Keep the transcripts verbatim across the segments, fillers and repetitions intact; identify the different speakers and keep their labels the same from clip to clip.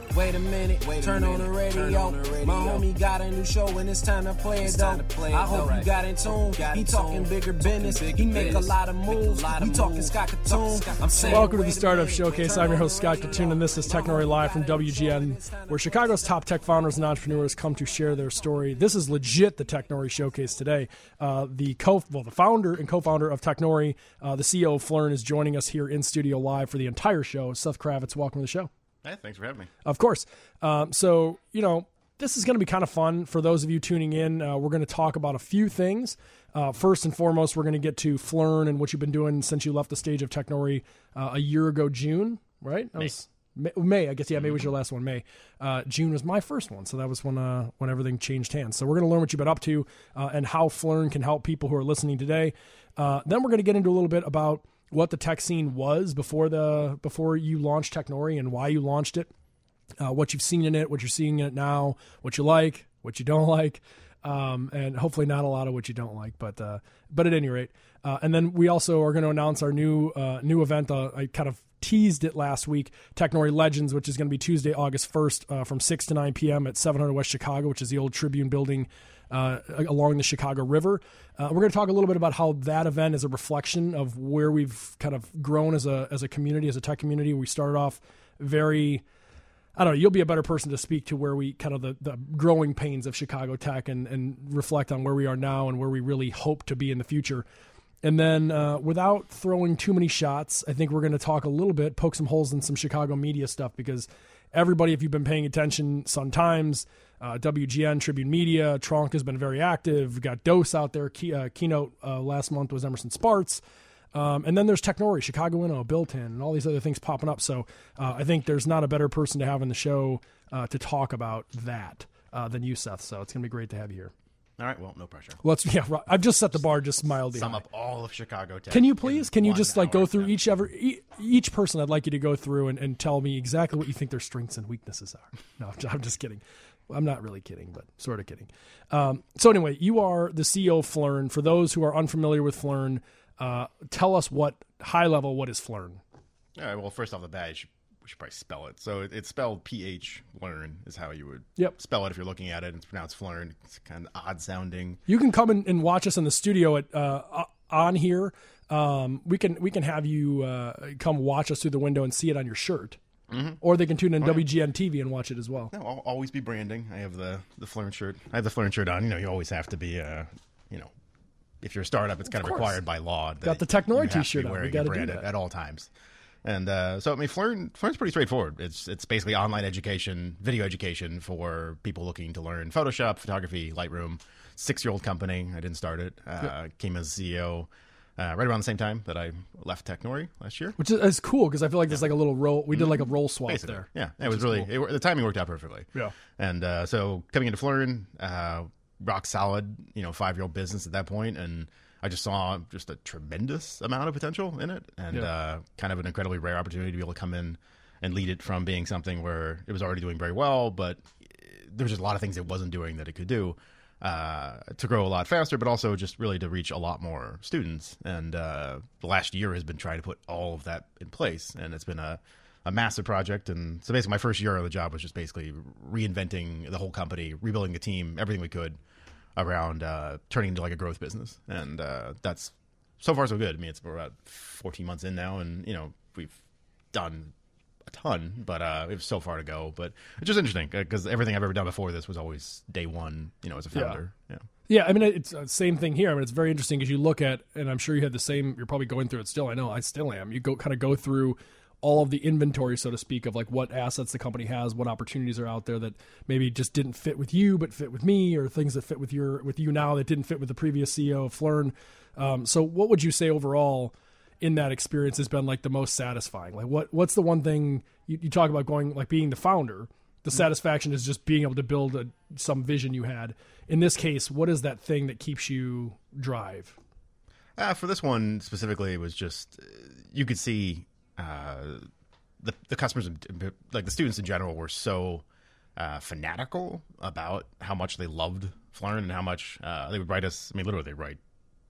Speaker 1: Wait a minute, Wait a turn, minute. On the radio. turn on the radio. My homie got a new show and it's time to play it, though. Play it, I hope right. you got in tune. Got he in talking tune. bigger business. Bigger he make business. a lot of moves. Lot of we talking Scott Katoon. I'm saying.
Speaker 2: Welcome to the Startup Showcase. I'm your host, Scott Katoon, and this is Technori Live from W G N, where Chicago's top tech founders and entrepreneurs come to share their story. This is legit the Technori Showcase today. Uh, the co well, the founder and co-founder of Technori, uh, the C E O of Phlearn, is joining us here in studio live for the entire show. Seth Kravitz, welcome to the show.
Speaker 3: Hey, thanks for having me.
Speaker 2: Of course. Um, so, you know, this is going to be kind of fun for those of you tuning in. Uh, we're going to talk about a few things. Uh, first and foremost, we're going to get to Phlearn and what you've been doing since you left the stage of Technori uh, a year ago, June, right? That
Speaker 3: May.
Speaker 2: Was May, May, I guess. Yeah, May was your last one. May. Uh, June was my first one, so that was when uh, when everything changed hands. So we're going to learn what you've been up to uh, and how Phlearn can help people who are listening today. Uh, then we're going to get into a little bit about what the tech scene was before the before you launched Technori and why you launched it. Uh, what you've seen in it, what you're seeing in it now, what you like, what you don't like, um, and hopefully not a lot of what you don't like, but uh, but at any rate. Uh, and then we also are going to announce our new uh, new event. Uh, I kind of teased it last week, Technori Legends, which is going to be Tuesday, August first uh, from six to nine p.m. at seven hundred West Chicago, which is the old Tribune building uh, along the Chicago River. Uh, we're going to talk a little bit about how that event is a reflection of where we've kind of grown as a as a community, as a tech community. We started off very... I don't know, you'll be a better person to speak to where we kind of the, the growing pains of Chicago tech and, and reflect on where we are now and where we really hope to be in the future. And then uh, without throwing too many shots, I think we're going to talk a little bit, poke some holes in some Chicago media stuff, because everybody, if you've been paying attention, Sun Times, uh, W G N, Tribune Media, Tronc has been very active. We've got Dose out there. Key, uh, keynote uh, last month was Emerson Spartz. Um, and then there's Technori, Chicago Inno, Built In, and all these other things popping up. So uh, I think there's not a better person to have in the show uh, to talk about that uh, than you, Seth. So it's going to be great to have you here.
Speaker 3: All right, well, no pressure.
Speaker 2: Let's yeah. I've just set the bar just mildly.
Speaker 3: Sum
Speaker 2: high.
Speaker 3: up all of Chicago tech.
Speaker 2: Can you please? Can you just like go
Speaker 3: hour,
Speaker 2: through
Speaker 3: yeah.
Speaker 2: each ever each person? I'd like you to go through and, and tell me exactly what you think their strengths and weaknesses are. No, I'm just kidding. I'm not really kidding, but sort of kidding. Um, so anyway, you are the C E O of Phlearn. For those who are unfamiliar with Phlearn, uh, tell us what high level what is Phlearn.
Speaker 3: All right, well, first off the bat, you should, we should probably spell it. So it, it's spelled P H Learn is how you would
Speaker 2: yep.
Speaker 3: spell it if you're looking at it. It's pronounced Phlearn. It's kind of odd sounding.
Speaker 2: You can come in and watch us in the studio at uh, on here. Um, we can we can have you uh, come watch us through the window and see it on your shirt. Mm-hmm. Or they can tune in oh, W G N T V and watch it as well.
Speaker 3: No, I'll always be branding. I have the the Phlearn shirt. I have the Phlearn shirt on. You know, you always have to be, uh, you know, if you're a startup, it's kind of, of required by law. That
Speaker 2: Got the Technori T-shirt on.
Speaker 3: We
Speaker 2: got to
Speaker 3: do that at all times. And uh, so, I mean, Phlearn, Phlearn's pretty straightforward. It's it's basically online education, video education for people looking to learn Photoshop, photography, Lightroom. Six-year-old company. I didn't start it. Uh, yep. Came as C E O uh, right around the same time that I left Technori last year.
Speaker 2: Which is, is cool because I feel like there's yeah. like a little roll. We did like a roll swap
Speaker 3: Basically.
Speaker 2: there.
Speaker 3: Yeah, it was really
Speaker 2: cool.
Speaker 3: it, the timing worked out perfectly.
Speaker 2: Yeah.
Speaker 3: And uh, so coming into Phlearn, uh, rock solid, you know, five-year-old business at that point, and I just saw just a tremendous amount of potential in it, and yeah. uh, kind of an incredibly rare opportunity to be able to come in and lead it from being something where it was already doing very well, but there was just a lot of things it wasn't doing that it could do uh, to grow a lot faster, but also just really to reach a lot more students. And uh, the last year has been trying to put all of that in place, and it's been a, a massive project. And so basically my first year on the job was just basically reinventing the whole company, rebuilding the team, everything we could around uh, turning into like a growth business. And uh, that's so far so good. I mean, it's about fourteen months in now, and you know, we've done a ton, but uh, we have so far to go. But it's just interesting because everything I've ever done before this was always day one, you know, as a founder.
Speaker 2: Yeah. Yeah. yeah I mean, it's the same thing here. I mean, it's very interesting because you look at, and I'm sure you had the same, you're probably going through it still. I know I still am. You go kind of go through all of the inventory, so to speak, of like what assets the company has, what opportunities are out there that maybe just didn't fit with you, but fit with me, or things that fit with your with you now that didn't fit with the previous C E O of Phlearn. Um, so what would you say overall in that experience has been like the most satisfying? Like what what's the one thing you, you talk about going, like being the founder, the satisfaction is just being able to build a, some vision you had. In this case, what is that thing that keeps you drive?
Speaker 3: Uh, for this one specifically, it was just, you could see uh, the, the customers, like the students in general, were so uh, fanatical about how much they loved Phlearn and how much uh, they would write us. I mean, literally they write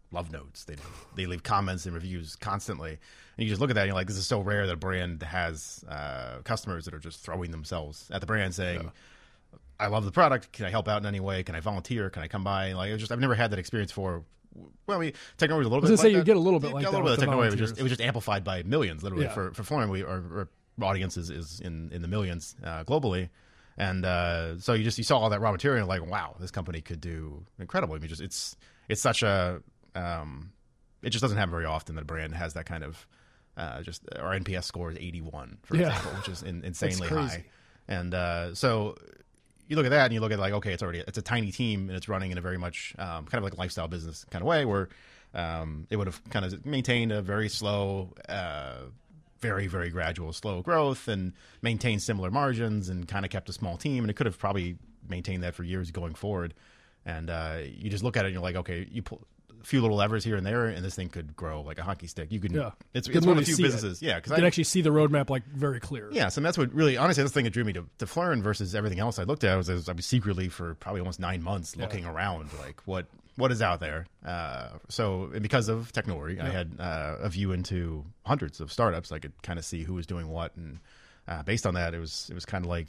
Speaker 3: love notes. They they leave comments and reviews constantly. And you just look at that and you're like, this is so rare that a brand has uh, customers that are just throwing themselves at the brand saying, yeah. I love the product. Can I help out in any way? Can I volunteer? Can I come by? Like, it was just, I've never had that experience for. Well, I mean, technology was a little
Speaker 2: I was
Speaker 3: bit.
Speaker 2: Say
Speaker 3: like
Speaker 2: you
Speaker 3: that.
Speaker 2: get a little bit
Speaker 3: you
Speaker 2: like
Speaker 3: a
Speaker 2: that.
Speaker 3: little bit of
Speaker 2: with the
Speaker 3: technology. It was just
Speaker 2: volunteers.
Speaker 3: it was just amplified by millions, literally.
Speaker 2: Yeah.
Speaker 3: For for Flooring, we our, our audience is, is in in the millions uh, globally, and uh, so you just you saw all that raw material, and like, wow, this company could do incredible. I mean, just it's it's such a um, it just doesn't happen very often that a brand has that kind of uh, just our N P S score is eighty-one, for
Speaker 2: Yeah.
Speaker 3: example, which is in, insanely
Speaker 2: crazy.
Speaker 3: high, and uh, so. You look at that and you look at like, okay, it's already, it's a tiny team and it's running in a very much um, kind of like a lifestyle business kind of way where um, it would have kind of maintained a very slow, uh, very, very gradual, slow growth and maintained similar margins and kind of kept a small team. And it could have probably maintained that for years going forward. And uh, you just look at it and you're like, okay, you pull a few little levers here and there and this thing could grow like a hockey stick. You can,
Speaker 2: Yeah.
Speaker 3: it's,
Speaker 2: You can
Speaker 3: it's one of the
Speaker 2: literally
Speaker 3: few
Speaker 2: see it.
Speaker 3: businesses. Yeah. Cause
Speaker 2: You
Speaker 3: I
Speaker 2: can actually see the roadmap like very clear.
Speaker 3: Yeah, so that's what really, honestly, that's the thing that drew me to, to Flurn versus everything else I looked at. Was, I was I was secretly for probably almost nine months looking
Speaker 2: Yeah.
Speaker 3: around, like what what is out there. Uh, so and because of Technori,
Speaker 2: Yeah.
Speaker 3: I had uh, a view into hundreds of startups. I could kind of see who was doing what, and uh, based on that, it was it was kind of like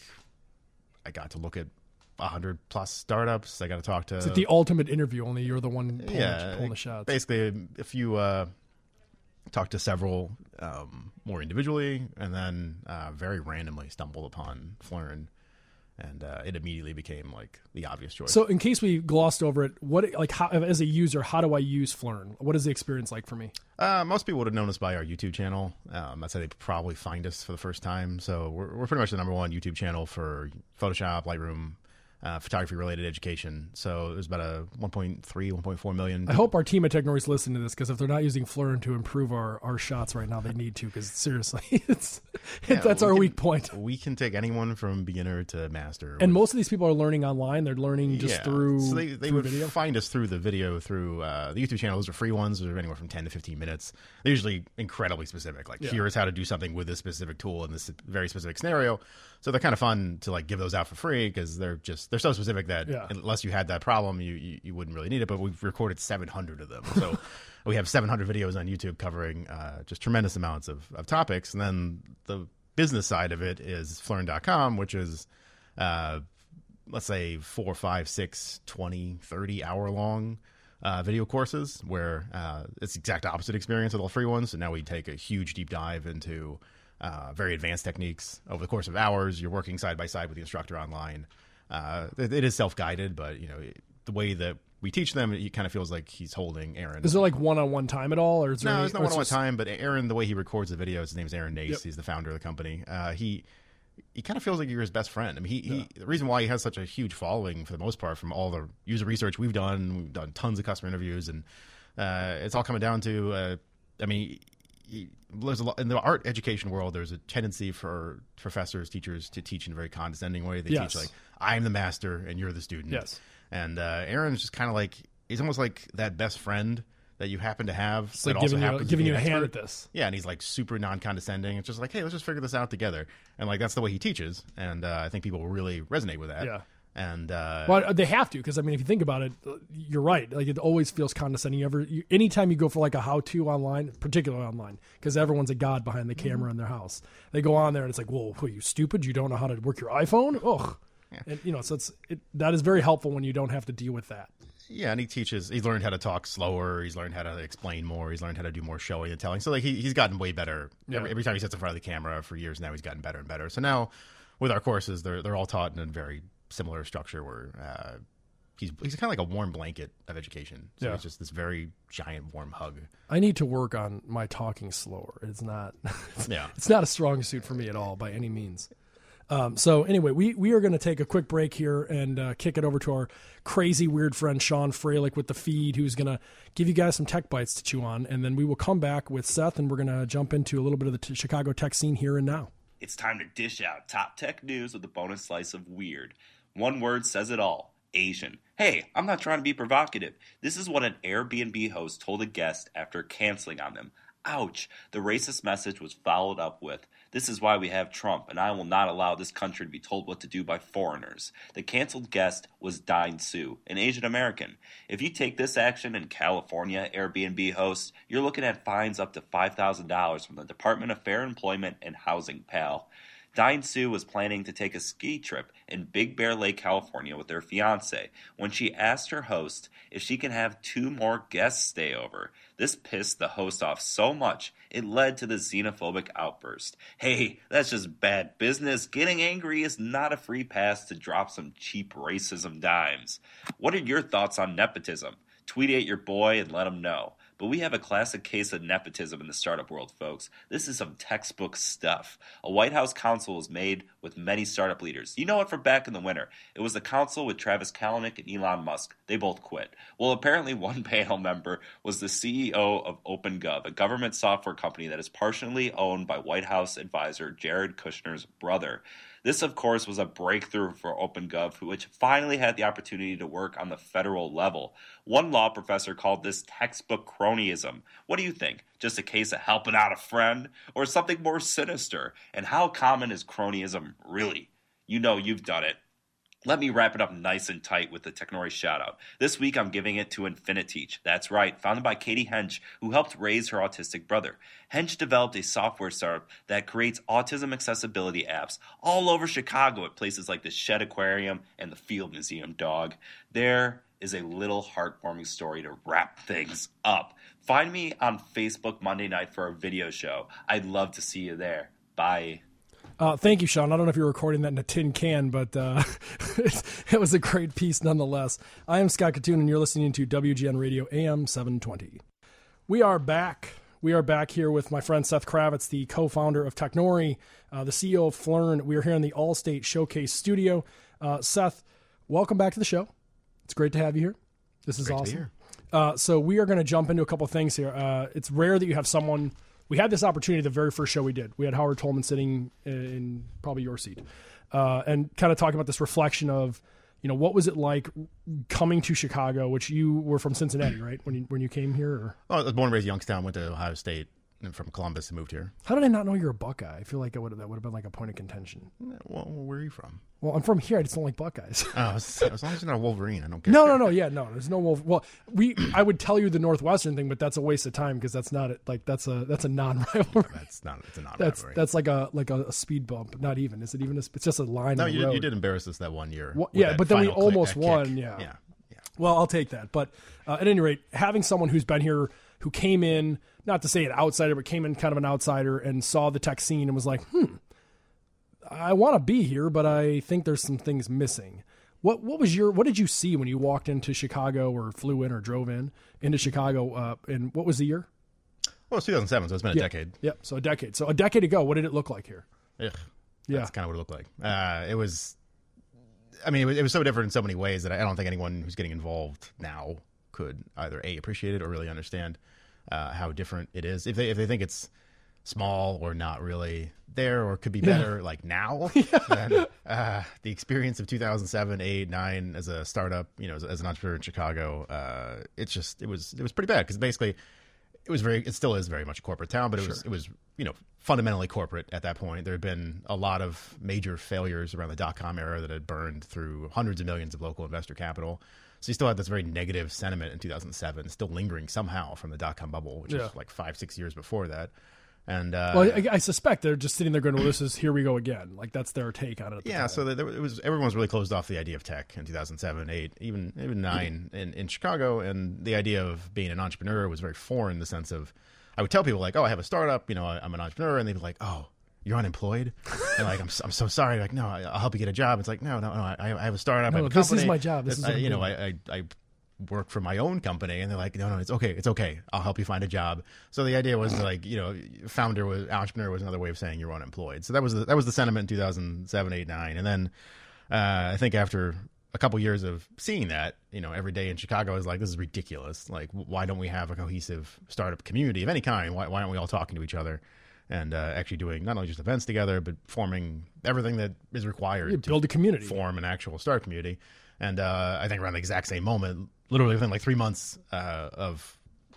Speaker 3: I got to look at a hundred plus startups. I got to talk to
Speaker 2: It's like the ultimate interview. Only you're the one pulling,
Speaker 3: yeah,
Speaker 2: pulling the shots.
Speaker 3: Basically, if you uh, talk to several um, more individually, and then uh, very randomly stumbled upon Flurn, and uh, it immediately became like the obvious choice.
Speaker 2: So, in case we glossed over it, what like how, as a user, how do I use Flurn? What is the experience like for me?
Speaker 3: Uh, most people would have known us by our YouTube channel. Um, that's how they probably find us for the first time. So we're, we're pretty much the number one YouTube channel for Photoshop, Lightroom, uh, photography-related education. So there's about a one point three, one point four million.
Speaker 2: I hope our team at Technori is listening to this because if they're not using Flurn to improve our, our shots right now, they need to because seriously, it's
Speaker 3: Yeah,
Speaker 2: that's
Speaker 3: we
Speaker 2: our
Speaker 3: can-
Speaker 2: weak point.
Speaker 3: We can take anyone from beginner to master.
Speaker 2: And
Speaker 3: with-
Speaker 2: most of these people are learning online. They're learning just
Speaker 3: Yeah.
Speaker 2: through,
Speaker 3: so they, they
Speaker 2: through
Speaker 3: would
Speaker 2: video.
Speaker 3: find us through the video through uh, the YouTube channel. Those are free ones. Those are anywhere from ten to fifteen minutes. They're usually incredibly specific. Like
Speaker 2: Yeah.
Speaker 3: here's how to do something with this specific tool in this very specific scenario. So they're kind of fun to like give those out for free because they're just they're so specific that
Speaker 2: Yeah.
Speaker 3: unless you had that problem, you, you you wouldn't really need it. But we've recorded seven hundred of them. So we have seven hundred videos on YouTube covering uh, just tremendous amounts of, of topics. And then the business side of it is Flurn dot com, which is uh, let's say four, five, six, twenty, thirty hour long uh, video courses where uh, it's the exact opposite experience with all free ones. So now we take a huge deep dive into uh, very advanced techniques over the course of hours. You're working side by side with the instructor online. Uh, it, it is self-guided, but you know it, the way that we teach them, it kind of feels like he's holding Aaron.
Speaker 2: Is there like one-on-one time at all, or is there
Speaker 3: No,
Speaker 2: any,
Speaker 3: there's no
Speaker 2: or it's
Speaker 3: one-on-one
Speaker 2: just-
Speaker 3: time, but Aaron, the way he records the videos, his name's Aaron Nace.
Speaker 2: Yep.
Speaker 3: He's the founder of the company. Uh, he he kind of feels like you're his best friend. I mean, he, he the reason why he has such a huge following for the most part from all the user research we've done, we've done tons of customer interviews, and uh, it's all coming down to, uh, I mean, he, there's a lot in the art education world. There's a tendency for professors, teachers to teach in a very condescending way. They
Speaker 2: Yes.
Speaker 3: teach like, I'm the master and you're the student.
Speaker 2: Yes.
Speaker 3: And uh, Aaron's just kind of like, he's almost like that best friend that you happen to have.
Speaker 2: It's
Speaker 3: that
Speaker 2: like
Speaker 3: also
Speaker 2: giving you,
Speaker 3: happens to
Speaker 2: giving
Speaker 3: be
Speaker 2: you a
Speaker 3: an
Speaker 2: hand
Speaker 3: expert.
Speaker 2: at this.
Speaker 3: Yeah, and he's like super non-condescending. It's just like, hey, let's just figure this out together. And like that's the way he teaches, and uh, I think people will really resonate with that.
Speaker 2: Yeah.
Speaker 3: And uh,
Speaker 2: Well, they have to because I mean, if you think about it, you're right. Like it always feels condescending. You ever, you, anytime you go for like a how-to online, particularly online, because everyone's a god behind the camera in their house. They go on there and it's like, "Whoa, who are you stupid? You don't know how to work your iPhone?" Ugh. And you know, so it's it, that is very helpful when you don't have to deal with that.
Speaker 3: yeah, and he teaches. He's learned how to talk slower. He's learned how to explain more. He's learned how to do more showing and telling. So like he, he's gotten way better.
Speaker 2: Yeah.
Speaker 3: Every, every time he sits in front of the camera for years now, he's gotten better and better. So now with our courses, they're they're all taught in a very similar structure where uh, he's he's kind of like a warm blanket of education. So
Speaker 2: Yeah.
Speaker 3: it's just this very giant warm hug.
Speaker 2: I need to work on my talking slower. It's not.
Speaker 3: Yeah.
Speaker 2: It's not a strong suit for me at all by any means. Um, so anyway, we, we are going to take a quick break here and uh, kick it over to our crazy weird friend Sean Fralick with the feed, who's going to give you guys some tech bites to chew on, and then we will come back with Seth, and we're going to jump into a little bit of the t- Chicago tech scene here and now.
Speaker 4: It's time to dish out top tech news with a bonus slice of weird. One word says it all. Asian. Hey, I'm not trying to be provocative. This is what an Airbnb host told a guest after canceling on them. Ouch. The racist message was followed up with, "This is why we have Trump, and I will not allow this country to be told what to do by foreigners." The canceled guest was Dine Sue, an Asian American. If you take this action in California, Airbnb hosts, you're looking at fines up to five thousand dollars from the Department of Fair Employment and Housing, pal. Dine Sue was planning to take a ski trip in Big Bear Lake, California with her fiancé when she asked her host if she can have two more guests stay over. This pissed the host off so much, it led to the xenophobic outburst. Hey, that's just bad business. Getting angry is not a free pass to drop some cheap racism dimes. What are your thoughts on nepotism? Tweet at your boy and let him know. But we have a classic case of nepotism in the startup world, folks. This is some textbook stuff. A White House council was made with many startup leaders. You know it from back in the winter. It was the council with Travis Kalanick and Elon Musk. They both quit. Well, apparently one panel member was the C E O of OpenGov, a government software company that is partially owned by White House advisor Jared Kushner's brother. This, of course, was a breakthrough for OpenGov, which finally had the opportunity to work on the federal level. One law professor called this textbook cronyism. What do you think? Just a case of helping out a friend? Or something more sinister? And how common is cronyism really? You know you've done it. Let me wrap it up nice and tight with the Technori shout-out. This week I'm giving it to Infiniteach. That's right, founded by Katie Hench, who helped raise her autistic brother. Hench developed a software startup that creates autism accessibility apps all over Chicago at places like the Shed Aquarium and the Field Museum, dog. There is a little heartwarming story to wrap things up. Find me on Facebook Monday night for our video show. I'd love to see you there. Bye.
Speaker 2: Uh, thank you, Sean. I don't know if you're recording that in a tin can, but uh, it was a great piece nonetheless. I am Scott Katoon, and you're listening to W G N Radio A M seven twenty. We are back. We are back here with my friend Seth Kravitz, the co-founder of Technori, uh, the C E O of Flurn. We are here in the Allstate Showcase studio. Uh, Seth, welcome back to the show. It's great to have you here. This is
Speaker 3: great
Speaker 2: awesome.
Speaker 3: To be here.
Speaker 2: Uh, so we are going to jump into a couple of things here. Uh, it's rare that you have someone... We had this opportunity the very first show we did. We had Howard Tolman sitting in probably your seat uh, and kind of talking about this reflection of, you know, what was it like coming to Chicago, which you were from Cincinnati, right? When you, when you came here? Or?
Speaker 3: Well, I was born and raised in Youngstown, went to Ohio State, and from Columbus and moved here.
Speaker 2: How did I not know you're a Buckeye? I feel like that would have, that would have been like a point of contention.
Speaker 3: Well, where are you from?
Speaker 2: Well, I'm from here. I just don't like Buckeyes.
Speaker 3: Oh, as, as long as you're not a Wolverine, I don't care.
Speaker 2: No, no, no. Yeah, no. There's no Wolf. Well, we. I would tell you the Northwestern thing, but that's a waste of time because that's not it. Like that's a that's a non-rivalry.
Speaker 3: That's not. It's a non-rivalry.
Speaker 2: That's that's like a like a, a speed bump. Not even. Is it even? A, it's just a line.
Speaker 3: No,
Speaker 2: on the
Speaker 3: you,
Speaker 2: road.
Speaker 3: you did embarrass us that one year.
Speaker 2: Well, yeah, but then we almost
Speaker 3: click,
Speaker 2: won.
Speaker 3: kick.
Speaker 2: Yeah.
Speaker 3: yeah, yeah.
Speaker 2: Well, I'll take that. But uh, at any rate, having someone who's been here, who came in, not to say an outsider, but came in kind of an outsider and saw the tech scene and was like, hmm. I want to be here, but I think there's some things missing. What what was your what did you see when you walked into Chicago or flew in or drove in into Chicago? Uh, and what was the year?
Speaker 3: Well, it's two thousand seven, so it's been a
Speaker 2: yeah.
Speaker 3: decade.
Speaker 2: Yep, so a decade. So a decade ago, what did it look like here?
Speaker 3: Ugh.
Speaker 2: Yeah,
Speaker 3: that's kind of what it looked like. Uh, it was, I mean, it was, it was so different in so many ways that I don't think anyone who's getting involved now could either A, appreciate it or really understand uh, how different it is. If they if they think it's small or not really there or could be better yeah. like now yeah. then uh, the experience of two thousand seven, eight, nine as a startup, you know, as, as an entrepreneur in Chicago, uh, it's just, it was, it was pretty bad because basically it was very, it still is very much a corporate town, but it sure. was, it was, you know, fundamentally corporate at that point. There had been a lot of major failures around the dot-com era that had burned through hundreds of millions of local investor capital. So you still had this very negative sentiment in two thousand seven, still lingering somehow from the dot-com bubble, which yeah. is like five, six years before that. And uh,
Speaker 2: well, I, I suspect they're just sitting there going, well, this is, here we go again. Like that's their take on it.
Speaker 3: Yeah. So there, it was, everyone was really closed off the idea of tech in two thousand seven, eight, even, even nine in, in Chicago. And the idea of being an entrepreneur was very foreign in the sense of, I would tell people like, oh, I have a startup, you know, I, I'm an entrepreneur. And they'd be like, oh, you're unemployed? And like, I'm, I'm so sorry. Like, no, I'll help you get a job. It's like, no, no, no, I, I have a startup.
Speaker 2: No,
Speaker 3: I have a
Speaker 2: this
Speaker 3: company.
Speaker 2: is my job. This is,
Speaker 3: I, you know, I, I, I work for my own company, and they're like, no, no, it's okay. It's okay. I'll help you find a job. So the idea was like, you know, founder was entrepreneur was another way of saying you're unemployed. So that was the, that was the sentiment in two thousand seven, eight, nine. And then uh, I think after a couple years of seeing that, you know, every day in Chicago is like, this is ridiculous. Like, why don't we have a cohesive startup community of any kind? Why, why aren't we all talking to each other and uh, actually doing not only just events together, but forming everything that is required
Speaker 2: you
Speaker 3: to
Speaker 2: build a community,
Speaker 3: form an actual startup community. And uh, I think around the exact same moment, literally within like three months uh, of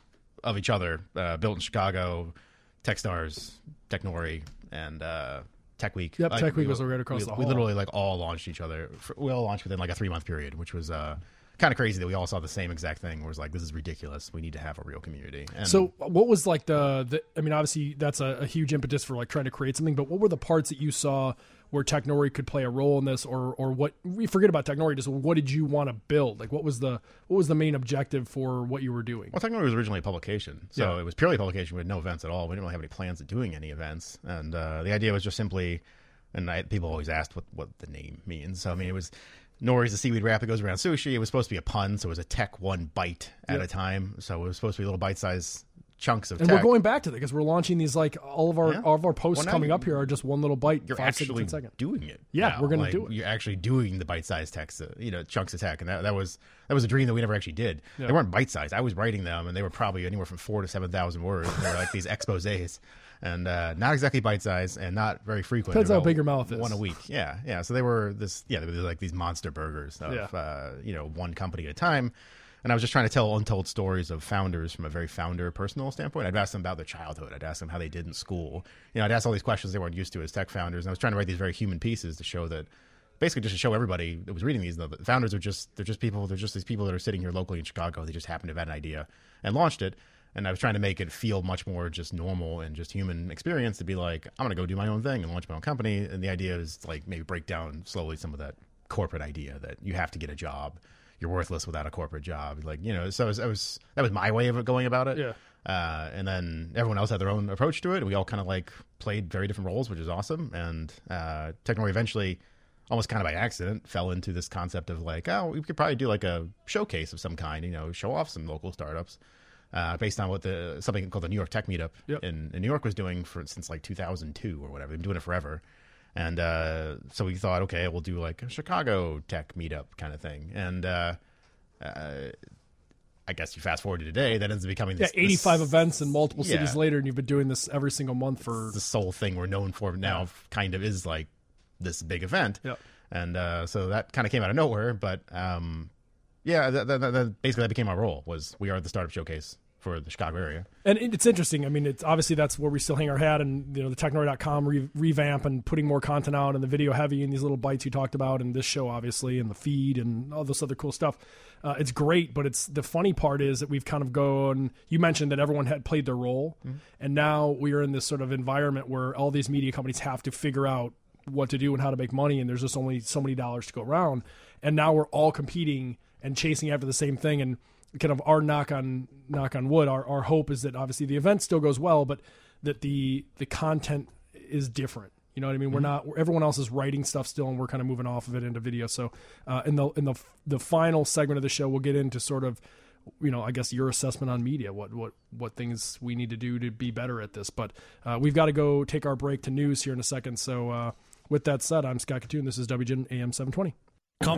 Speaker 3: of each other, uh, built in Chicago, Techstars, Technori, and uh, Tech Week.
Speaker 2: Yep,
Speaker 3: like,
Speaker 2: Tech Week
Speaker 3: we,
Speaker 2: was right across
Speaker 3: we,
Speaker 2: the hall.
Speaker 3: We literally like all launched each other. For, we all launched within like a three month period, which was uh, kind of crazy that we all saw the same exact thing. Where it was like, this is ridiculous. We need to have a real community. And
Speaker 2: so what was like the, the I mean, obviously that's a, a huge impetus for like trying to create something, but what were the parts that you saw where Technori could play a role in this, or or what, we forget about Technori, just what did you want to build? Like what was the what was the main objective for what you were doing?
Speaker 3: Well, Technori was originally a publication, so
Speaker 2: yeah.
Speaker 3: it was purely a publication with no events at all. We didn't really have any plans of doing any events, and uh, the idea was just simply, and I, people always asked what, what the name means. So I mean, it was Nori's the seaweed wrap that goes around sushi. It was supposed to be a pun, so it was a tech one bite at
Speaker 2: yeah.
Speaker 3: a time. So it was supposed to be little bite-sized chunks of
Speaker 2: and
Speaker 3: tech.
Speaker 2: we're going back to that because we're launching these, like all of our
Speaker 3: Yeah.
Speaker 2: all of our posts
Speaker 3: Well, now
Speaker 2: coming
Speaker 3: you-
Speaker 2: up here are just one little bite.
Speaker 3: You're
Speaker 2: five,
Speaker 3: actually
Speaker 2: six, ten second.
Speaker 3: doing it.
Speaker 2: Yeah,
Speaker 3: now.
Speaker 2: we're gonna
Speaker 3: Like,
Speaker 2: do it.
Speaker 3: You're actually doing the bite-sized text, uh, you know, chunks of tech, and that, that was that was a dream that we never actually did.
Speaker 2: Yeah.
Speaker 3: They weren't bite-sized. I was writing them, and they were probably anywhere from four to seven thousand words. They were like these exposés, and uh, not exactly bite-sized, and not very frequent.
Speaker 2: Depends
Speaker 3: They're
Speaker 2: how
Speaker 3: about
Speaker 2: big your mouth is.
Speaker 3: One a week. Yeah, yeah. So they were this. Yeah, they were like these monster burgers of
Speaker 2: Yeah.
Speaker 3: uh, you know, one company at a time. And I was just trying to tell untold stories of founders from a very founder personal standpoint. I'd ask them about their childhood. I'd ask them how they did in school. You know, I'd ask all these questions they weren't used to as tech founders. And I was trying to write these very human pieces to show that, basically just to show everybody that was reading these, that the founders are just, they're just people, they're just these people that are sitting here locally in Chicago. They just happen to have had an idea and launched it. And I was trying to make it feel much more just normal and just human experience to be like, I'm going to go do my own thing and launch my own company. And the idea is like maybe break down slowly some of that corporate idea that you have to get a job. You're worthless without a corporate job. Like, you know, so it was, it was that was my way of going about it.
Speaker 2: Yeah.
Speaker 3: Uh, and then everyone else had their own approach to it. And we all kind of like played very different roles, which is awesome. And uh, Technori eventually, almost kind of by accident, fell into this concept of like, oh, we could probably do like a showcase of some kind, you know, show off some local startups. Uh, based on what the something called the New York Tech Meetup
Speaker 2: Yep.
Speaker 3: in, in New York was doing for since like two thousand two or whatever. They've been doing it forever. And uh, so we thought, okay, we'll do like a Chicago Tech Meetup kind of thing. And uh, uh, I guess you fast forward to today, that ends up becoming this,
Speaker 2: Yeah, eighty-five
Speaker 3: this,
Speaker 2: events in multiple
Speaker 3: yeah.
Speaker 2: cities later, and you've been doing this every single month for
Speaker 3: the sole thing we're known for now.
Speaker 2: Yeah.
Speaker 3: Kind of is like this big event.
Speaker 2: Yep.
Speaker 3: And uh, so that kind of came out of nowhere. But um, yeah, that, that, that, basically that became our role, was we are the startup showcase for the Chicago area.
Speaker 2: And it's interesting. I mean, it's obviously that's where we still hang our hat, and you know, the technori dot com re- revamp and putting more content out, and the video heavy and these little bites you talked about, and this show obviously, and the feed and all this other cool stuff. Uh, it's great, but it's the funny part is that we've kind of gone. You mentioned that everyone had played their role, mm-hmm. and now we are in this sort of environment where all these media companies have to figure out what to do and how to make money, and there's just only so many dollars to go around, and now we're all competing and chasing after the same thing. And kind of our knock on knock on wood, our, our hope is that obviously the event still goes well, but that the the content is different. You know what I mean? Mm-hmm. We're not, everyone else is writing stuff still, and we're kind of moving off of it into video. So uh, in the in the the final segment of the show, we'll get into sort of, you know, I guess your assessment on media, what what what things we need to do to be better at this. But uh, we've got to go take our break to news here in a second. So uh, with that said, I'm Scott Katoon. This is W G N A M seven twenty.
Speaker 1: Come.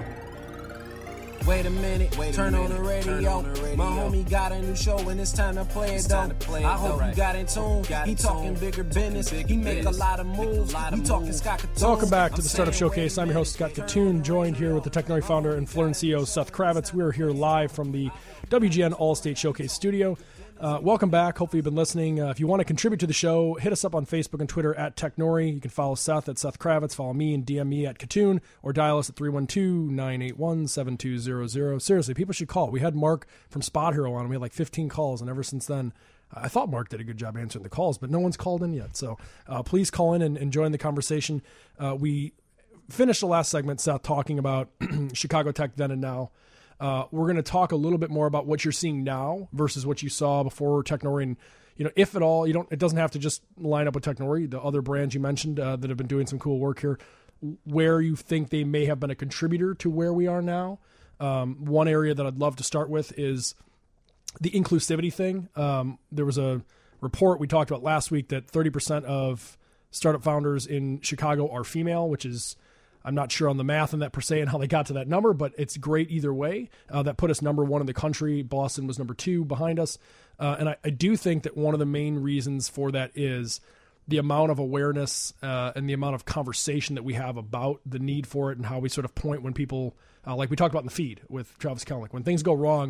Speaker 1: Wait a minute, Wait a turn, minute. On the radio. On the radio. My homie got a new show and it's time to play it though. Play it I hope right. you got in tune. Got he talking tune. Bigger business. Big he make business. A lot of moves. Lot of he talking Scott Katoon.
Speaker 2: Welcome back to the Startup Showcase. I'm your host Scott Katoon, joined here with the Technori founder and Flurn C E O Seth Kravitz. We're here live from the W G N All-State Showcase studio. Uh, welcome back. Hopefully you've been listening. Uh, if you want to contribute to the show, hit us up on Facebook and Twitter at Technori. You can follow Seth at Seth Kravitz. Follow me and D M me at Katoon, or dial us at three one two, nine eight one, seven two zero zero. Seriously, people should call. We had Mark from Spot Hero on. We had like fifteen calls, and ever since then, I thought Mark did a good job answering the calls, but no one's called in yet. So uh, please call in and, and join the conversation. Uh, we finished the last segment, Seth, talking about Chicago Tech then and now. Uh, we're going to talk a little bit more about what you're seeing now versus what you saw before Technori, and you know, if at all, you don't. It doesn't have to just line up with Technori. The other brands you mentioned uh, that have been doing some cool work here, where you think they may have been a contributor to where we are now. Um, one area that I'd love to start with is the inclusivity thing. Um, there was a report we talked about last week that thirty percent of startup founders in Chicago are female, which is, I'm not sure on the math on that per se and how they got to that number, but it's great either way. Uh, that put us number one in the country. Boston was number two behind us. Uh, and I, I do think that one of the main reasons for that is the amount of awareness uh, and the amount of conversation that we have about the need for it, and how we sort of point when people, uh, like we talked about in the feed with Travis Kelnick, when things go wrong,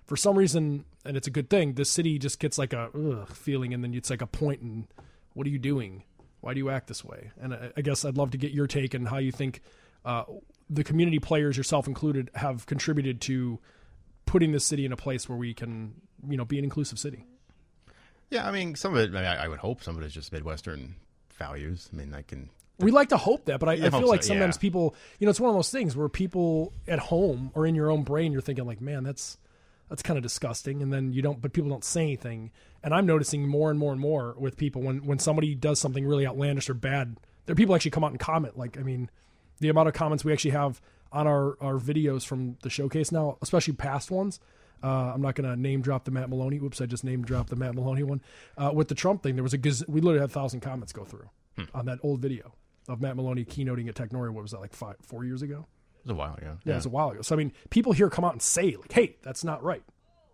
Speaker 2: for some reason, and it's a good thing, the city just gets like a ugh feeling, and then it's like a point and what are you doing? Why do you act this way? And I, I guess I'd love to get your take on how you think uh, the community players, yourself included, have contributed to putting this city in a place where we can, you know, be an inclusive city.
Speaker 3: Yeah, I mean, some of it, I, mean, I would hope some of it is just Midwestern values. I mean, I can...
Speaker 2: We like to hope that, but I, I feel like
Speaker 3: so,
Speaker 2: sometimes
Speaker 3: yeah.
Speaker 2: people, you know, it's one of those things where people at home or in your own brain, you're thinking like, man, that's that's kind of disgusting. And then you don't, but people don't say anything. And I'm noticing more and more and more with people when, when somebody does something really outlandish or bad, there people actually come out and comment. Like, I mean, the amount of comments we actually have on our, our videos from the showcase now, especially past ones. Uh, I'm not going to name drop the Matt Maloney. Oops, I just name dropped the Matt Maloney one. Uh, with the Trump thing, there was a gaz- we literally had a thousand comments go through hmm. on that old video of Matt Maloney keynoting at Technoria. What was that, like five, four years ago?
Speaker 3: It was a while ago.
Speaker 2: Yeah,
Speaker 3: yeah,
Speaker 2: it was a while ago. So, I mean, people here come out and say, like, hey, that's not right.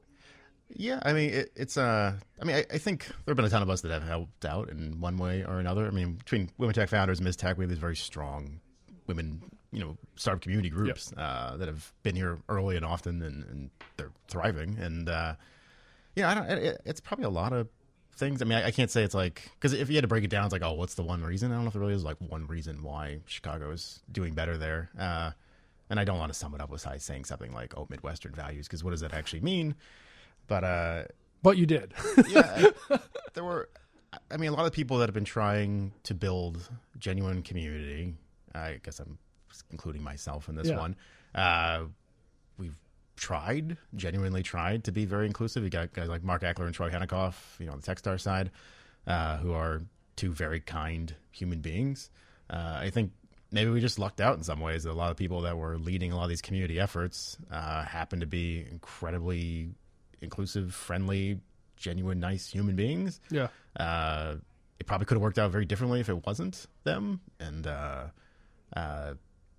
Speaker 3: Yeah, I mean, it, it's, uh, I mean, I, I think there have been a ton of us that have helped out in one way or another. I mean, between Women Tech Founders and Miz Tech, we have these very strong women, you know, startup community groups yep. uh, that have been here early and often, and, and they're thriving. And, uh, yeah, I don't, it, it's probably a lot of things. I mean, I, I can't say it's like, because if you had to break it down, it's like, oh, what's the one reason? I don't know if there really is like one reason why Chicago is doing better there. Uh, and I don't want to sum it up with saying something like, oh, Midwestern values, because what does that actually mean? But, uh,
Speaker 2: but you did.
Speaker 3: yeah, there were, I mean, a lot of people that have been trying to build genuine community. I guess I'm including myself in this
Speaker 2: yeah.
Speaker 3: one. Uh, we've tried, genuinely tried to be very inclusive. You got guys like Mark Eckler and Troy Henikoff, you know, on the Techstar side, uh, who are two very kind human beings. Uh, I think maybe we just lucked out in some ways. A lot of people that were leading a lot of these community efforts uh, happen to be incredibly inclusive, friendly, genuine, nice human beings.
Speaker 2: Yeah.
Speaker 3: Uh, it probably could have worked out very differently if it wasn't them. And uh, uh,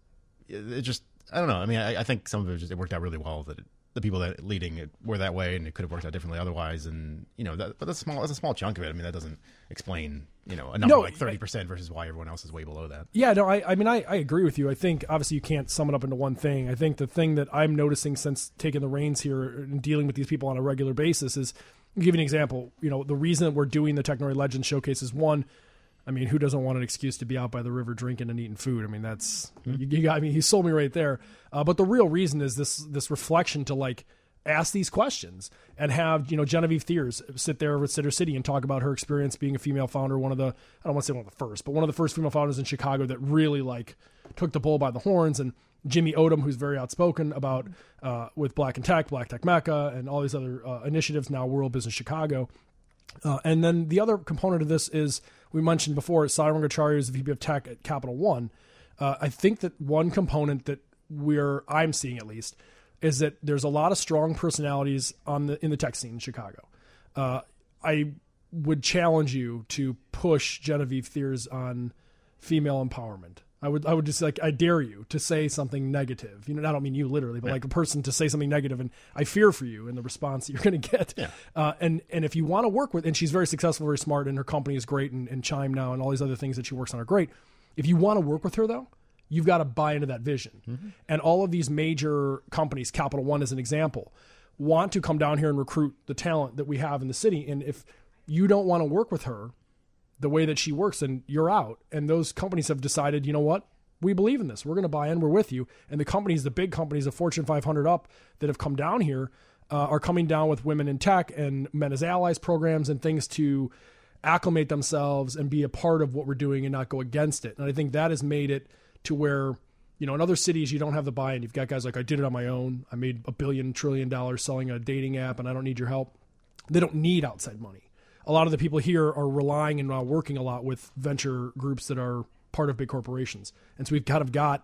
Speaker 3: it, it just, I don't know. I mean, I, I think some of it just, it worked out really well that it, the people that leading it were that way, and it could have worked out differently otherwise. And, you know, that, but that's small, that's a small chunk of it. I mean, that doesn't explain, you know, a number
Speaker 2: no,
Speaker 3: like thirty percent versus why everyone else is way below that.
Speaker 2: Yeah, no, I, I mean, I, I agree with you. I think obviously you can't sum it up into one thing. I think the thing that I'm noticing since taking the reins here and dealing with these people on a regular basis is, I'll give you an example. You know, the reason that we're doing the Technoria Legends Showcase is one, I mean, who doesn't want an excuse to be out by the river drinking and eating food? I mean, that's, mm-hmm. you, you got, I mean, he sold me right there. Uh, but the real reason is this, this reflection to like, ask these questions and have, you know, Genevieve Thiers sit there with Sitter City and talk about her experience being a female founder, one of the, I don't want to say one of the first, but one of the first female founders in Chicago that really like took the bull by the horns. And Jimmy Odom, who's very outspoken about, uh, with Black and Tech, Black Tech Mecca, and all these other uh, initiatives, now World Business Chicago. Uh, and then the other component of this is, we mentioned before, Sarang Acharya is the V P of Tech at Capital One. Uh, I think that one component that we're, I'm seeing at least, is that there's a lot of strong personalities on the in the tech scene in Chicago. Uh, I would challenge you to push Genevieve Thiers on female empowerment. I would I would just like, I dare you to say something negative. You know, I don't mean you literally, but yeah. like a person to say something negative, and I fear for you and the response that you're going to get.
Speaker 3: Yeah.
Speaker 2: Uh, and and if you want to work with, and she's very successful, very smart, and her company is great, and, and Chime now, and all these other things that she works on are great. If you want to work with her though, you've got to buy into that vision. Mm-hmm. And all of these major companies, Capital One as an example, want to come down here and recruit the talent that we have in the city. And if you don't want to work with her the way that she works, then you're out. And those companies have decided, you know what? We believe in this. We're going to buy in. We're with you. And the companies, the big companies, the Fortune five hundred up that have come down here uh, are coming down with Women in Tech and Men as Allies programs and things to acclimate themselves and be a part of what we're doing and not go against it. And I think that has made it to where, you know, in other cities, you don't have the buy-in. You've got guys like, I did it on my own. I made a billion trillion dollars selling a dating app and I don't need your help. They don't need outside money. A lot of the people here are relying and uh, working a lot with venture groups that are part of big corporations. And so we've kind of got,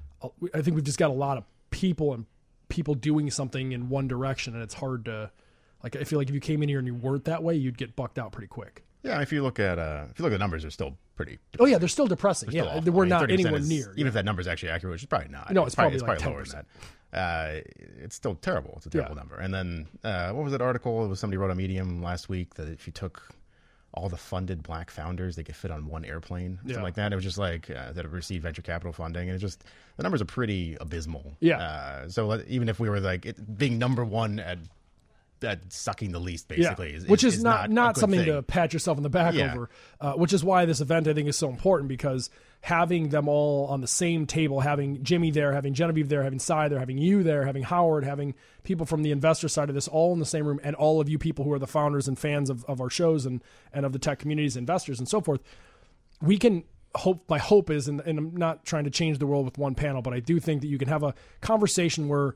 Speaker 2: I think we've just got a lot of people and people doing something in one direction. And it's hard to, like, I feel like if you came in here and you weren't that way, you'd get bucked out pretty quick.
Speaker 3: Yeah, if you look at uh, if you look at the numbers, they're still pretty.
Speaker 2: Oh yeah, they're still depressing.
Speaker 3: They're
Speaker 2: yeah,
Speaker 3: still
Speaker 2: we're
Speaker 3: I mean,
Speaker 2: not anywhere
Speaker 3: is,
Speaker 2: near.
Speaker 3: Even
Speaker 2: yeah.
Speaker 3: if that number is actually accurate, which is probably not.
Speaker 2: No, it's, it's probably,
Speaker 3: probably,
Speaker 2: like
Speaker 3: it's probably lower than that. Uh, it's still terrible. It's a terrible yeah. number. And then uh, what was that article? It was somebody wrote on Medium last week that if you took all the funded black founders, they could fit on one airplane, something yeah. like that. It was just like uh, that have received venture capital funding, and it just the numbers are pretty abysmal.
Speaker 2: Yeah.
Speaker 3: Uh, so even if we were like it, being number one at uh, sucking the least, basically.
Speaker 2: Yeah.
Speaker 3: Is,
Speaker 2: which is,
Speaker 3: is
Speaker 2: not,
Speaker 3: not,
Speaker 2: not something
Speaker 3: thing.
Speaker 2: to pat yourself on the back
Speaker 3: Yeah.
Speaker 2: over, uh, which is why this event, I think, is so important, because having them all on the same table, having Jimmy there, having Genevieve there, having Cy there, having you there, having Howard, having people from the investor side of this all in the same room, and all of you people who are the founders and fans of, of our shows and, and of the tech communities, investors and so forth, we can hope, my hope is, and, and I'm not trying to change the world with one panel, but I do think that you can have a conversation where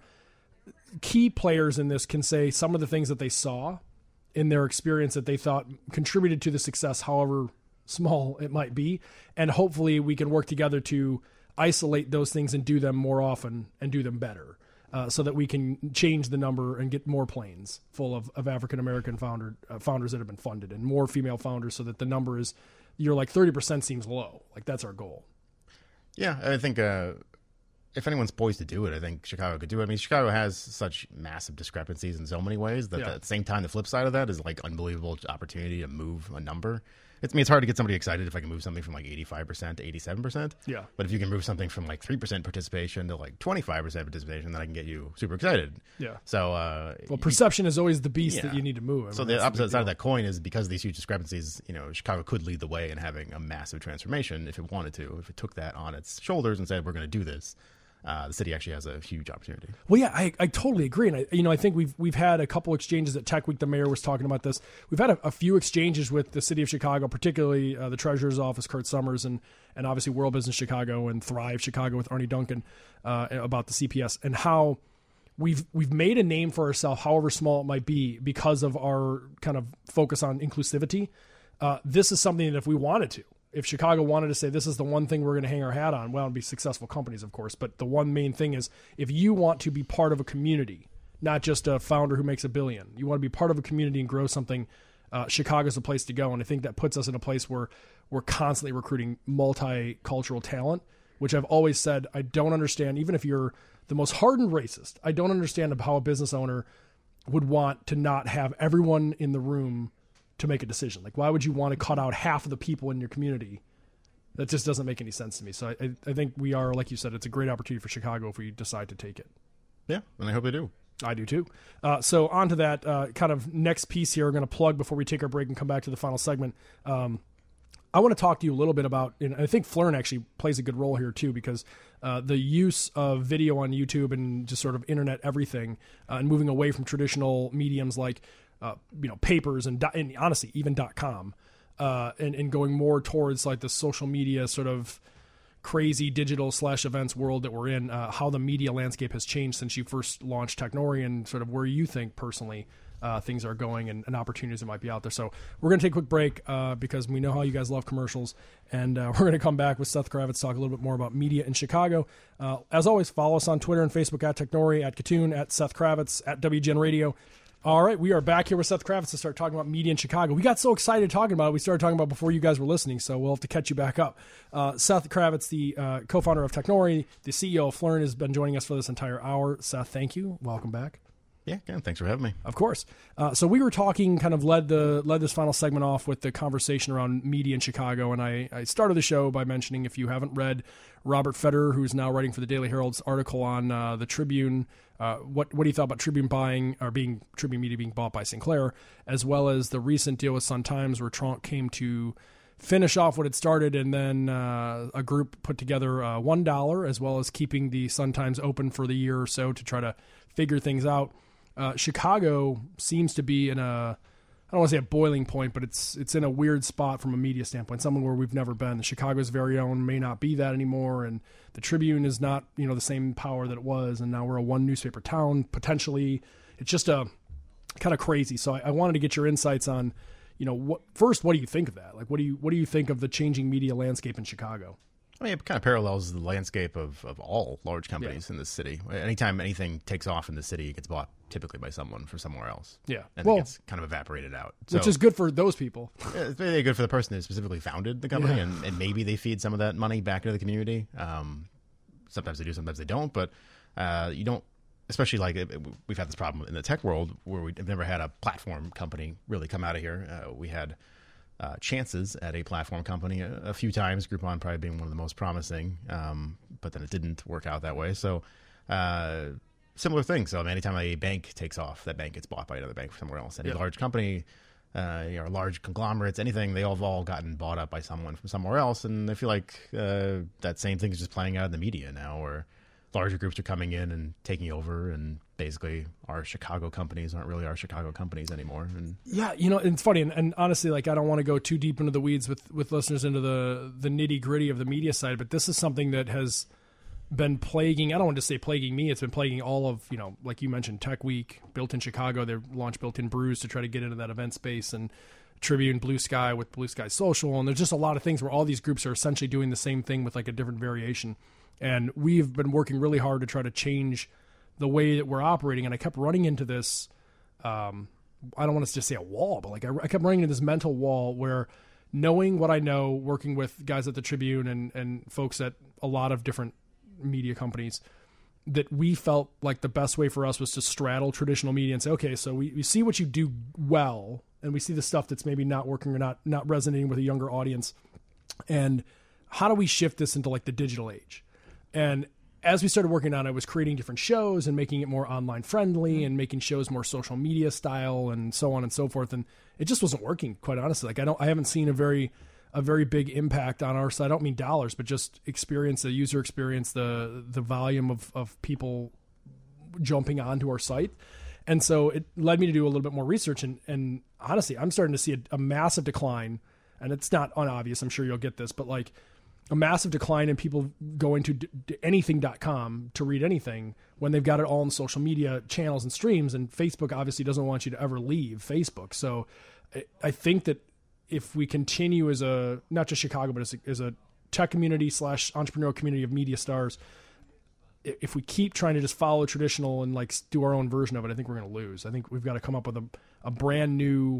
Speaker 2: key players in this can say some of the things that they saw in their experience that they thought contributed to the success, however small it might be. And hopefully we can work together to isolate those things and do them more often and do them better, uh, so that we can change the number and get more planes full of, of African-American founder, uh, founders that have been funded, and more female founders, so that the number is, you're like thirty percent seems low. Like that's our goal.
Speaker 3: Yeah, I think uh, if anyone's poised to do it, I think Chicago could do it. I mean, Chicago has such massive discrepancies in so many ways that
Speaker 2: Yeah.
Speaker 3: at the same time, the flip side of that is like unbelievable opportunity to move a number. It's, I mean, it's hard to get somebody excited if I can move something from like eighty-five percent to eighty-seven percent.
Speaker 2: Yeah.
Speaker 3: But if you can move something from like three percent participation to like twenty-five percent participation, then I can get you super excited.
Speaker 2: Yeah.
Speaker 3: So, uh,
Speaker 2: Well, perception is always the beast
Speaker 3: Yeah.
Speaker 2: that you need to move. I mean,
Speaker 3: so the
Speaker 2: that's
Speaker 3: opposite
Speaker 2: big
Speaker 3: side of
Speaker 2: deal.
Speaker 3: that coin is because of these huge discrepancies, you know, Chicago could lead the way in having a massive transformation if it wanted to, if it took that on its shoulders and said, we're going to do this. Uh, the city actually has a huge opportunity.
Speaker 2: Well, yeah, I, I totally agree, and I, you know, I think we've we've had a couple exchanges at Tech Week. The mayor was talking about this. We've had a, a few exchanges with the city of Chicago, particularly uh, the treasurer's office, Kurt Summers, and and obviously World Business Chicago and Thrive Chicago with Arnie Duncan, uh, about the C P S and how we've we've made a name for ourselves, however small it might be, because of our kind of focus on inclusivity. Uh, this is something that if we wanted to. If Chicago wanted to say this is the one thing we're going to hang our hat on, well, it'd be successful companies, of course. But the one main thing is if you want to be part of a community, not just a founder who makes a billion, you want to be part of a community and grow something, uh, Chicago's the place to go. And I think that puts us in a place where we're constantly recruiting multicultural talent, which I've always said I don't understand. Even if you're the most hardened racist, I don't understand how a business owner would want to not have everyone in the room to make a decision. Like, why would you want to cut out half of the people in your community? That just doesn't make any sense to me. So I, I think we are, like you said, it's a great opportunity for Chicago if we decide to take it.
Speaker 3: Yeah, and I hope they do.
Speaker 2: I do too. Uh, so on to that uh, kind of next piece here, we're going to plug before we take our break and come back to the final segment. Um, I want to talk to you a little bit about, and I think Flurn actually plays a good role here too, because uh, the use of video on YouTube and just sort of internet everything, uh, and moving away from traditional mediums like Uh, you know, papers and, and honestly, even .com, uh, and, and going more towards like the social media sort of crazy digital slash events world that we're in, uh, how the media landscape has changed since you first launched Technori, and sort of where you think personally uh, things are going and, and opportunities that might be out there. So we're going to take a quick break uh, because we know how you guys love commercials, and uh, we're going to come back with Seth Kravitz, talk a little bit more about media in Chicago. Uh, as always, follow us on Twitter and Facebook at Technori, at Katoon, at Seth Kravitz, at W G N Radio. All right, we are back here with Seth Kravitz to start talking about media in Chicago. We got so excited talking about it, we started talking about it before you guys were listening, so we'll have to catch you back up. Uh, Seth Kravitz, the uh, co-founder of Technori, the C E O of Flurn, has been joining us for this entire hour. Seth, thank you. Welcome back.
Speaker 3: Yeah, yeah, thanks for having me.
Speaker 2: Of course. Uh, so we were talking, kind of led the led this final segment off with the conversation around media in Chicago, and I, I started the show by mentioning, if you haven't read Robert Federer, who's now writing for the Daily Herald's article on uh, the Tribune, uh, what what he thought about Tribune buying, or being Tribune Media being bought by Sinclair, as well as the recent deal with Sun-Times where Trump came to finish off what had started, and then uh, a group put together uh, one dollar, as well as keeping the Sun-Times open for the year or so to try to figure things out. Uh, Chicago seems to be in a, I don't want to say a boiling point, but it's it's in a weird spot from a media standpoint, somewhere where we've never been. The Chicago's very own may not be that anymore, and the Tribune is not, you know, the same power that it was, and now we're a one newspaper town, potentially. It's just a kind of crazy. So I, I wanted to get your insights on, you know, what first, what do you think of that? Like, what do you what do you think of the changing media landscape in Chicago?
Speaker 3: I mean, it kind of parallels the landscape of, of all large companies
Speaker 2: Yeah.
Speaker 3: in this city. Anytime anything takes off in the city, it gets bought typically by someone from somewhere else.
Speaker 2: Yeah.
Speaker 3: And
Speaker 2: Well,
Speaker 3: it gets kind of evaporated out.
Speaker 2: which
Speaker 3: So-
Speaker 2: is good for those people.
Speaker 3: Yeah, it's really good for the person who specifically founded the company,
Speaker 2: Yeah.
Speaker 3: and, and maybe they feed some of that money back into the community. Um, sometimes they do, sometimes they don't, but uh, you don't, especially like it, it- we've had this problem in the tech world where we've never had a platform company really come out of here. Uh, we had uh, chances at a platform company a, a few times, Groupon probably being one of the most promising, um, but then it didn't work out that way. So uh, similar things. So I mean, anytime a bank takes off, that bank gets bought by another bank somewhere else. Any
Speaker 2: Yeah.
Speaker 3: large company, uh, you know, large conglomerates, anything, they all have all gotten bought up by someone from somewhere else. And I feel like uh, that same thing is just playing out in the media now, where larger groups are coming in and taking over, and basically our Chicago companies aren't really our Chicago companies anymore. And
Speaker 2: Yeah, you know, it's funny, and, and honestly, like I don't want to go too deep into the weeds with, with listeners into the the nitty gritty of the media side, but this is something that has been plaguing. I don't want to say plaguing me. It's been plaguing all of, you know, like you mentioned, Tech Week, Built in Chicago. They launched Built in Brews to try to get into that event space, and Tribune, Blue Sky with Blue Sky Social, and there's just a lot of things where all these groups are essentially doing the same thing with like a different variation. And we've been working really hard to try to change the way that we're operating. And I kept running into this, um, I don't want to just say a wall, but like I, I kept running into this mental wall where knowing what I know, working with guys at the Tribune and, and folks at a lot of different media companies, that we felt like the best way for us was to straddle traditional media and say, okay, so we, we see what you do well, and we see the stuff that's maybe not working or not, not resonating with a younger audience. And how do we shift this into like the digital age? And as we started working on it, I was creating different shows and making it more online friendly and making shows more social media style and so on and so forth. And it just wasn't working, quite honestly. Like I don't, I haven't seen a very, a very big impact on our side. I don't mean dollars, but just experience, the user experience, the, the volume of, of people jumping onto our site. And so it led me to do a little bit more research. And, and honestly, I'm starting to see a, a massive decline, and it's not unobvious. I'm sure you'll get this, but like, a massive decline in people going to d- d- anything dot com to read anything when they've got it all in social media channels and streams. And Facebook obviously doesn't want you to ever leave Facebook. So I, I think that if we continue as a, not just Chicago, but as a, as a tech community slash entrepreneurial community of media stars, if we keep trying to just follow traditional and like do our own version of it, I think we're going to lose. I think we've got to come up with a, a brand new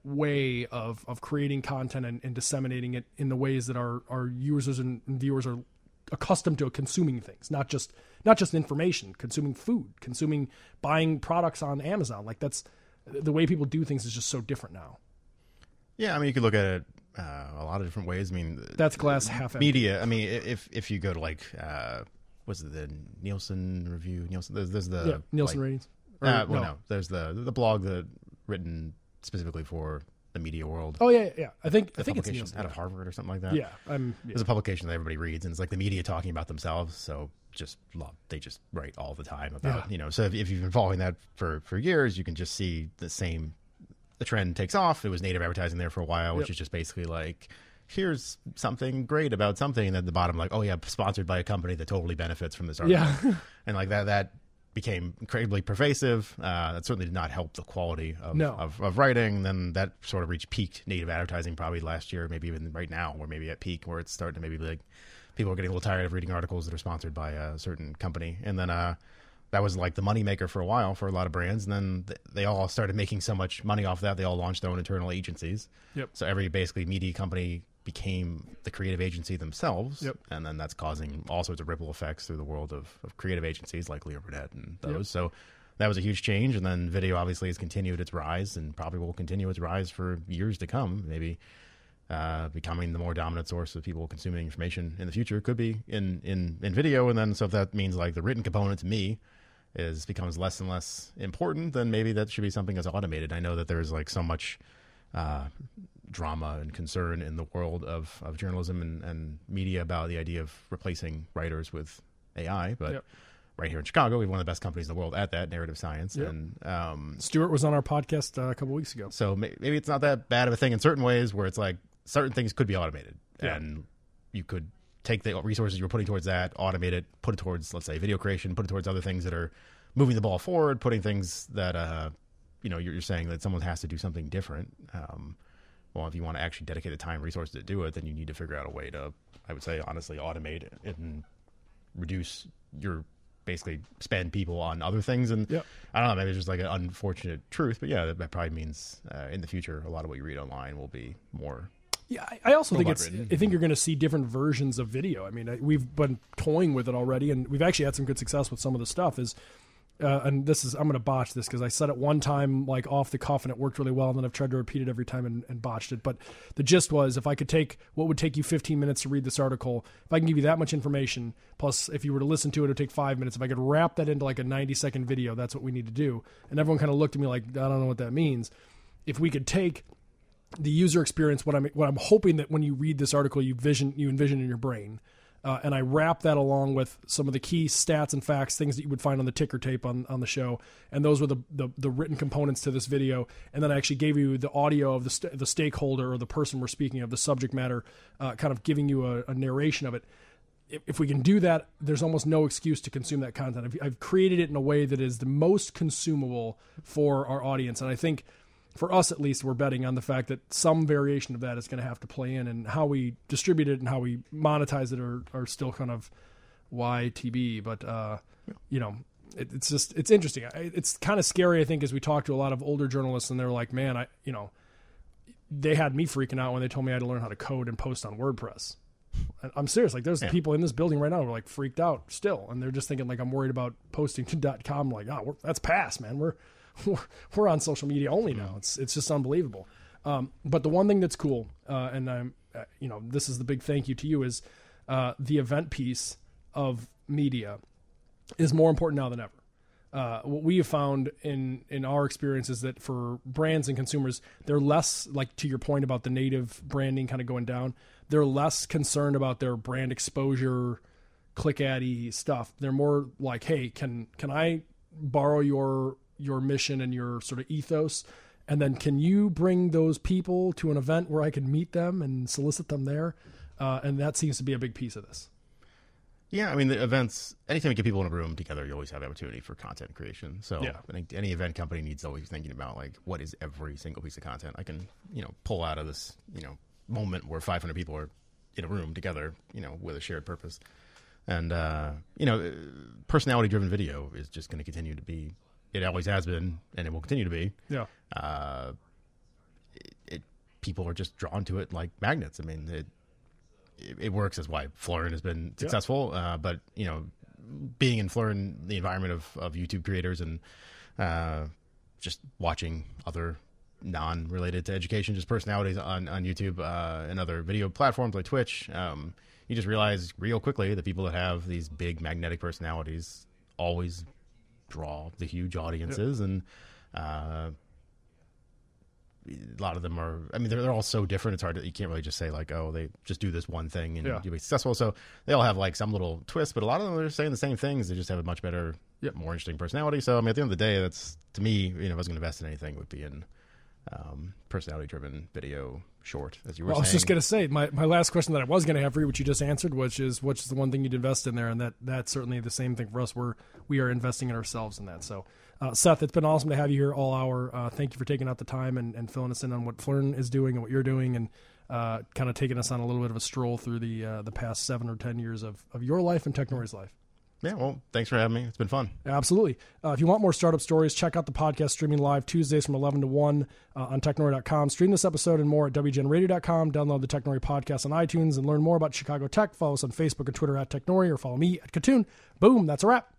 Speaker 2: way of of creating content and, and disseminating it in the ways that our our users and viewers are accustomed to consuming things, not just not just information, consuming food, consuming buying products on Amazon. Like that's the way people do things is just so different now.
Speaker 3: Yeah, I mean, you could look at it uh, a lot of different ways. I mean,
Speaker 2: that's glass half empty.
Speaker 3: Media. I mean, if if you go to like uh, what's it, the Nielsen review? Nielsen. There's, there's the
Speaker 2: yeah, Nielsen
Speaker 3: like,
Speaker 2: ratings. Or,
Speaker 3: uh, well,
Speaker 2: no.
Speaker 3: no, there's the the blog that written specifically for the media world.
Speaker 2: Oh yeah, yeah. I think
Speaker 3: the
Speaker 2: I think it's
Speaker 3: publication
Speaker 2: Nielsen,
Speaker 3: out of Harvard or something like that.
Speaker 2: Yeah, I'm. Yeah.
Speaker 3: There's a publication that everybody reads, and it's like the media talking about themselves. So just love, they just write all the time about,
Speaker 2: Yeah.
Speaker 3: you know, so if, if you've been following that for, for years, you can just see the same, the trend takes off. It was native advertising there for a while, which
Speaker 2: Yep.
Speaker 3: is just basically like, here's something great about something. And at the bottom, like, oh yeah, sponsored by a company that totally benefits from this article.
Speaker 2: Yeah.
Speaker 3: And like that, that became incredibly pervasive. Uh, that certainly did not help the quality of,
Speaker 2: No.
Speaker 3: of, of writing. Then that sort of reached peak native advertising probably last year, maybe even right now, or maybe at peak where it's starting to maybe be like people are getting a little tired of reading articles that are sponsored by a certain company. And then uh, that was like the moneymaker for a while for a lot of brands. And then th- they all started making so much money off that, they all launched their own internal agencies.
Speaker 2: Yep.
Speaker 3: So every basically media company became the creative agency themselves.
Speaker 2: Yep.
Speaker 3: And then that's causing all sorts of ripple effects through the world of, of creative agencies like Leo Burnett and those.
Speaker 2: Yep.
Speaker 3: So that was a huge change. And then video obviously has continued its rise and probably will continue its rise for years to come. Maybe uh, becoming the more dominant source of people consuming information in the future could be in, in, in video. And then so if that means like the written component to me is becomes less and less important, then maybe that should be something that's automated. I know that there's like so much uh, drama and concern in the world of, of journalism and, and media about the idea of replacing writers with A I, but
Speaker 2: Yep.
Speaker 3: right here in Chicago, we have one of the best companies in the world at that, Narrative Science.
Speaker 2: Yep.
Speaker 3: And um,
Speaker 2: Stuart was on our podcast uh, a couple weeks ago.
Speaker 3: so may- maybe it's not that bad of a thing in certain ways where it's like certain things could be automated
Speaker 2: Yeah.
Speaker 3: and you could take the resources you were putting towards that, automate it, put it towards, let's say, video creation, put it towards other things that are moving the ball forward, putting things that, uh, you know, you're, you're saying that someone has to do something different. Um, well, if you want to actually dedicate the time and resources to do it, then you need to figure out a way to, I would say, honestly, automate it and reduce your basically spend people on other things. And
Speaker 2: Yep.
Speaker 3: I don't know, maybe it's just like an unfortunate truth, but yeah, that, that probably means uh, in the future, a lot of what you read online will be more.
Speaker 2: Yeah, I- I also think
Speaker 3: Robot
Speaker 2: it's.
Speaker 3: written.
Speaker 2: I think you're going to see different versions of video. I mean, I- we've been toying with it already, and we've actually had some good success with some of the stuff. Is uh, and this is, I'm going to botch this because I said it one time, like off the cuff, and it worked really well. And then I've tried to repeat it every time and, and botched it. But the gist was, if I could take what would take you fifteen minutes to read this article, if I can give you that much information, plus if you were to listen to it, it would take five minutes. If I could wrap that into like a ninety second video, that's what we need to do. And everyone kind of looked at me like, I don't know what that means. If we could take the user experience, what I'm, what I'm hoping that when you read this article, you vision, you envision in your brain, Uh, and I wrap that along with some of the key stats and facts, things that you would find on the ticker tape on, on the show. And those were the, the, the written components to this video. And then I actually gave you the audio of the st- the stakeholder or the person we're speaking of, the subject matter, uh, kind of giving you a, a narration of it. If, if we can do that, there's almost no excuse to consume that content. I've, I've created it in a way that is the most consumable for our audience. And I think for us, at least, we're betting on the fact that some variation of that is going to have to play in, and how we distribute it and how we monetize it are, are still kind of Y T B. But, uh, you know, it, it's just, it's interesting. It's kind of scary, I think, as we talk to a lot of older journalists, and they're like, man, I, you know, they had me freaking out when they told me I had to learn how to code and post on WordPress. I'm serious. Like, there's yeah. people in this building right now who are like freaked out still, and they're just thinking like, I'm worried about posting to .com. Like, oh, we're, that's past, man. We're, we're on social media only now. It's it's just unbelievable. Um, but the one thing that's cool, uh, and I'm, uh, you know, this is the big thank you to you, is uh, the event piece of media is more important now than ever. Uh, what we have found in in our experience is that for brands and consumers, they're less, like to your point about the native branding kind of going down, they're less concerned about their brand exposure, click-addy stuff. They're more like, hey, can can I borrow your your mission and your sort of ethos, and then can you bring those people to an event where I can meet them and solicit them there? Uh, and that seems to be a big piece of this.
Speaker 3: Yeah, I mean, the events, anytime you get people in a room together, you always have the opportunity for content creation. So
Speaker 2: yeah.
Speaker 3: I think any event company needs always thinking about, like, what is every single piece of content I can, you know, pull out of this, you know, moment where five hundred people are in a room together, you know, with a shared purpose. And, uh, you know, personality-driven video is just going to continue to be, it always has been, and it will continue to be.
Speaker 2: Yeah.
Speaker 3: Uh, it, it people are just drawn to it like magnets. I mean, it it, it works as why Flurn has been successful. Yeah. Uh, but you know, being in Flurn, the environment of, of YouTube creators, and uh, just watching other non-related to education, just personalities on on YouTube uh, and other video platforms like Twitch, um, you just realize real quickly that people that have these big magnetic personalities always draw the huge audiences. Yep. And uh, a lot of them are, I mean, they're, they're all so different. It's hard to, you can't really just say like, oh, they just do this one thing and yeah. you'll be successful. So they all have like some little twist, but a lot of them are saying the same things. They just have a much better, yep. more interesting personality. So I mean, at the end of the day, that's, to me, you know, if I was going to invest in anything, it would be in um, personality-driven video short, as you were
Speaker 2: well,
Speaker 3: saying.
Speaker 2: I was just going to say, my, my last question that I was going to have for you, which you just answered, which is, what's the one thing you'd invest in there? And that that's certainly the same thing for us. We're, we are investing in ourselves in that. So, uh, Seth, it's been awesome to have you here all hour. Uh, thank you for taking out the time and, and filling us in on what Flurn is doing and what you're doing, and uh, kind of taking us on a little bit of a stroll through the uh, the past seven or ten years of, of your life and Technori's life.
Speaker 3: Yeah, well, thanks for having me. It's been fun.
Speaker 2: Absolutely. Uh, if you want more startup stories, check out the podcast streaming live Tuesdays from eleven to one uh, on Technori dot com. Stream this episode and more at W G N radio dot com. Download the Technori podcast on iTunes and learn more about Chicago Tech. Follow us on Facebook and Twitter at Technori, or follow me at Katoon. Boom, that's a wrap.